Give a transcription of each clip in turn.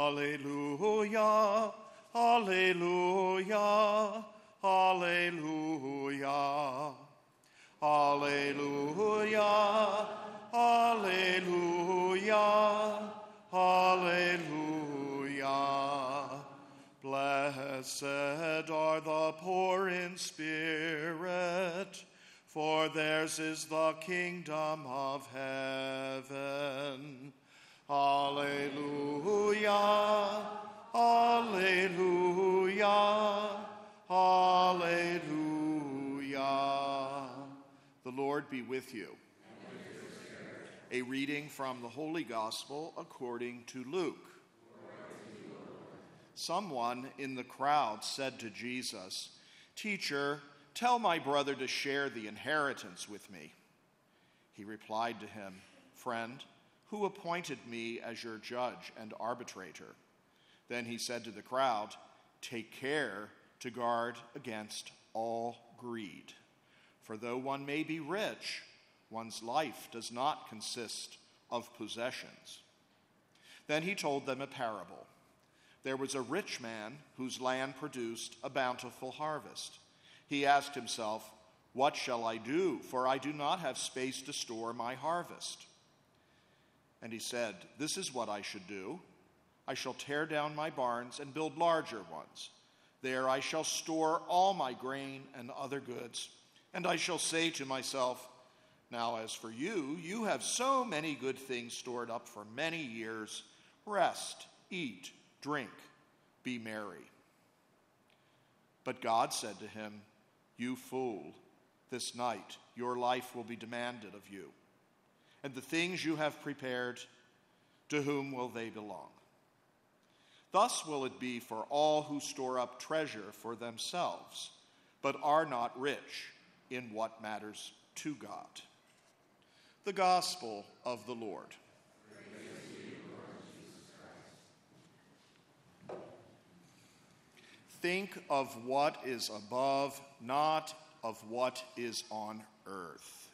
Alleluia, alleluia, alleluia. Alleluia, alleluia, alleluia. Blessed are the poor in spirit, for theirs is the kingdom of heaven. Alleluia, alleluia, alleluia. The Lord be with you. And with your spirit. A reading from the Holy Gospel according to Luke. Someone in the crowd said to Jesus, "Teacher, tell my brother to share the inheritance with me." He replied to him, "Friend, who appointed me as your judge and arbitrator?" Then he said to the crowd, "Take care to guard against all greed. For though one may be rich, one's life does not consist of possessions." Then he told them a parable. There was a rich man whose land produced a bountiful harvest. He asked himself, "What shall I do? For I do not have space to store my harvest." And he said, "This is what I should do. I shall tear down my barns and build larger ones. There I shall store all my grain and other goods. And I shall say to myself, 'Now as for you, you have so many good things stored up for many years. Rest, eat, drink, be merry.' But God said to him, 'You fool, this night your life will be demanded of you. And the things you have prepared, to whom will they belong? Thus will it be for all who store up treasure for themselves, but are not rich in what matters to God.'" The Gospel of the Lord. Praise to you, Lord Jesus Christ. Think of what is above, not of what is on earth.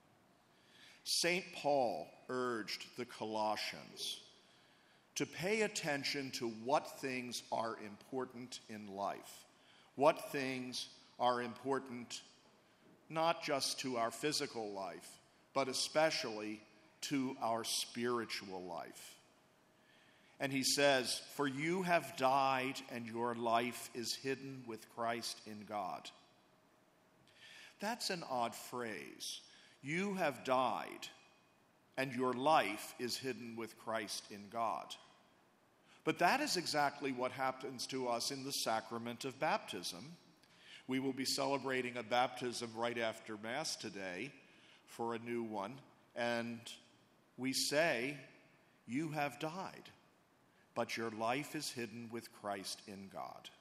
St. Paul urged the Colossians to pay attention to what things are important in life, what things are important not just to our physical life, but especially to our spiritual life. And he says, "For you have died, and your life is hidden with Christ in God." That's an odd phrase. You have died, and your life is hidden with Christ in God. But that is exactly what happens to us in the sacrament of baptism. We will be celebrating a baptism right after Mass today for a new one, and we say, "You have died, but your life is hidden with Christ in God."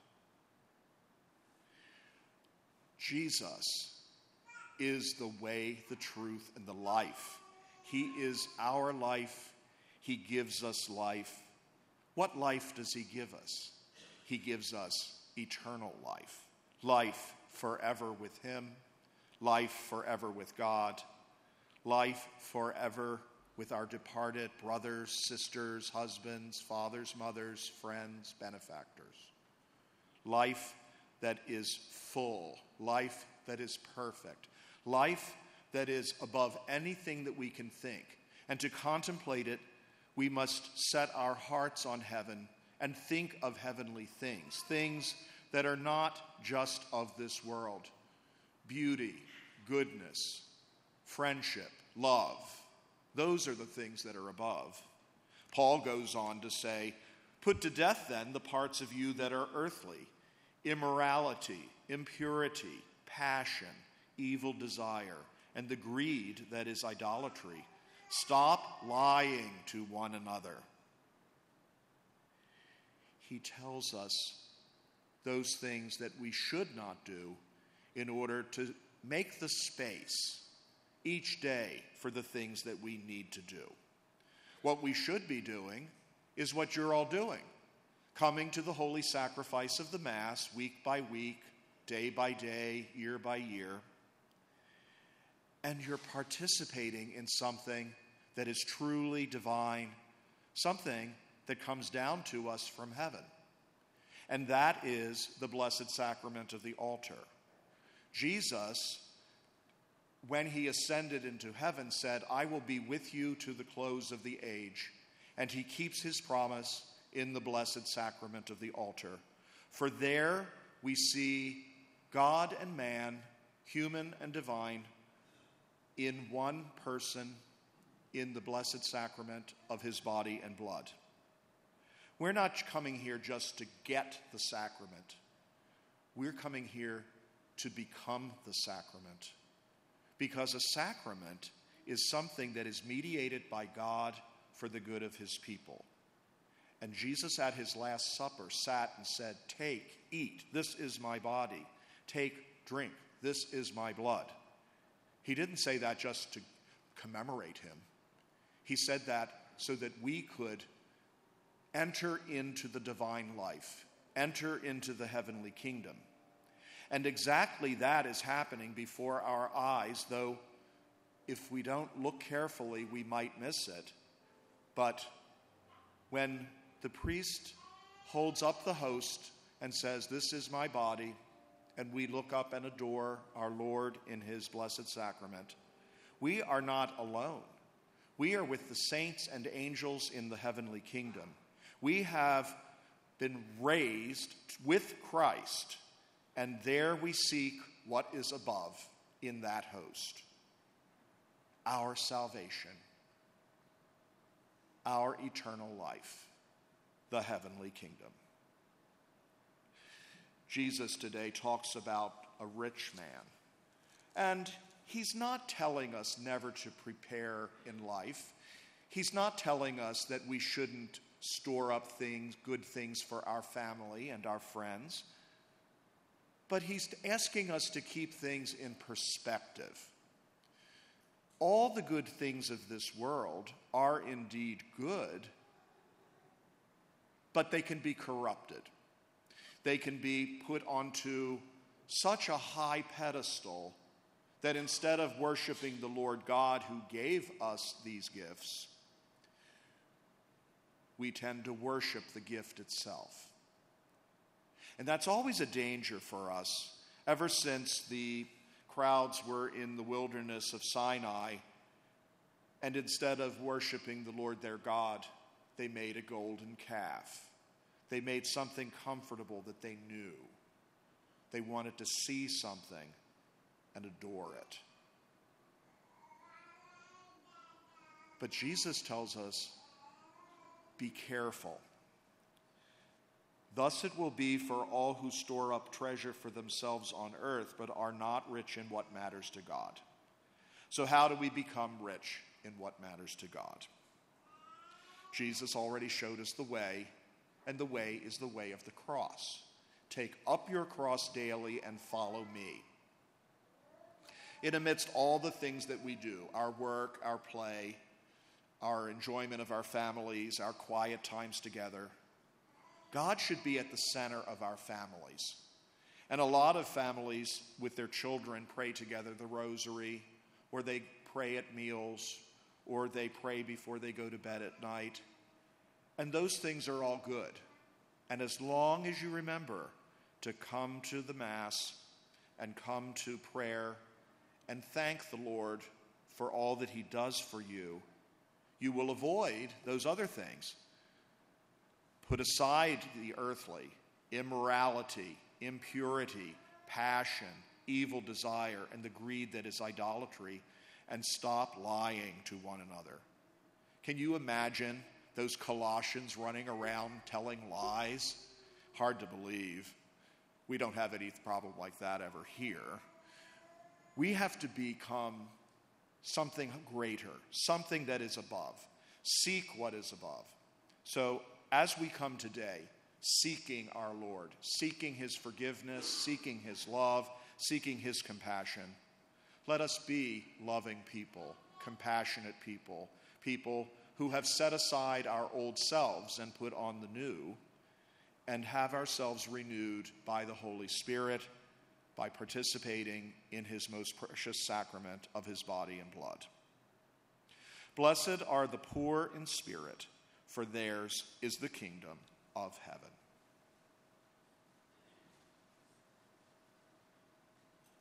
Jesus is the way, the truth, and the life. He is our life. He gives us life. What life does he give us? He gives us eternal life. Life forever with him. Life forever with God. Life forever with our departed brothers, sisters, husbands, fathers, mothers, friends, benefactors. Life that is full. Life that is perfect. Life that is above anything that we can think. And to contemplate it, we must set our hearts on heaven and think of heavenly things, things that are not just of this world. Beauty, goodness, friendship, love. Those are the things that are above. Paul goes on to say, "Put to death then the parts of you that are earthly, immorality, impurity, passion, evil desire, and the greed that is idolatry. Stop lying to one another." He tells us those things that we should not do in order to make the space each day for the things that we need to do. What we should be doing is what you're all doing, coming to the holy sacrifice of the Mass week by week, day by day, year by year, and you're participating in something that is truly divine, something that comes down to us from heaven. And that is the blessed sacrament of the altar. Jesus, when he ascended into heaven, said, "I will be with you to the close of the age." And he keeps his promise in the blessed sacrament of the altar. For there we see God and man, human and divine, in one person in the blessed sacrament of his body and blood. We're not coming here just to get the sacrament. We're coming here to become the sacrament. Because a sacrament is something that is mediated by God for the good of his people. And Jesus at his Last Supper sat and said, "Take, eat, this is my body. Take, drink, this is my blood." He didn't say that just to commemorate him. He said that so that we could enter into the divine life, enter into the heavenly kingdom. And exactly that is happening before our eyes, though if we don't look carefully, we might miss it. But when the priest holds up the host and says, "This is my body," and we look up and adore our Lord in his blessed sacrament, we are not alone. We are with the saints and angels in the heavenly kingdom. We have been raised with Christ, and there we seek what is above in that host: our salvation, our eternal life, the heavenly kingdom. Jesus today talks about a rich man, and he's not telling us never to prepare in life. He's not telling us that we shouldn't store up things, good things for our family and our friends. But he's asking us to keep things in perspective. All the good things of this world are indeed good, but they can be corrupted. They can be put onto such a high pedestal that instead of worshiping the Lord God who gave us these gifts, we tend to worship the gift itself. And that's always a danger for us. Ever since the crowds were in the wilderness of Sinai, and instead of worshiping the Lord their God, they made a golden calf. They made something comfortable that they knew. They wanted to see something and adore it. But Jesus tells us, be careful. Thus it will be for all who store up treasure for themselves on earth, but are not rich in what matters to God. So how do we become rich in what matters to God? Jesus already showed us the way, and the way is the way of the cross. Take up your cross daily and follow me. In amidst all the things that we do, our work, our play, our enjoyment of our families, our quiet times together, God should be at the center of our families. And a lot of families with their children pray together the rosary, or they pray at meals, or they pray before they go to bed at night. And those things are all good. And as long as you remember to come to the Mass and come to prayer and thank the Lord for all that he does for you, you will avoid those other things. Put aside the earthly, immorality, impurity, passion, evil desire, and the greed that is idolatry, and stop lying to one another. Can you imagine those Colossians running around telling lies? Hard to believe. We don't have any problem like that ever here. We have to become something greater, something that is above. Seek what is above. So as we come today, seeking our Lord, seeking his forgiveness, seeking his love, seeking his compassion, let us be loving people, compassionate people, people who have set aside our old selves and put on the new, and have ourselves renewed by the Holy Spirit, by participating in his most precious sacrament of his body and blood. Blessed are the poor in spirit, for theirs is the kingdom of heaven.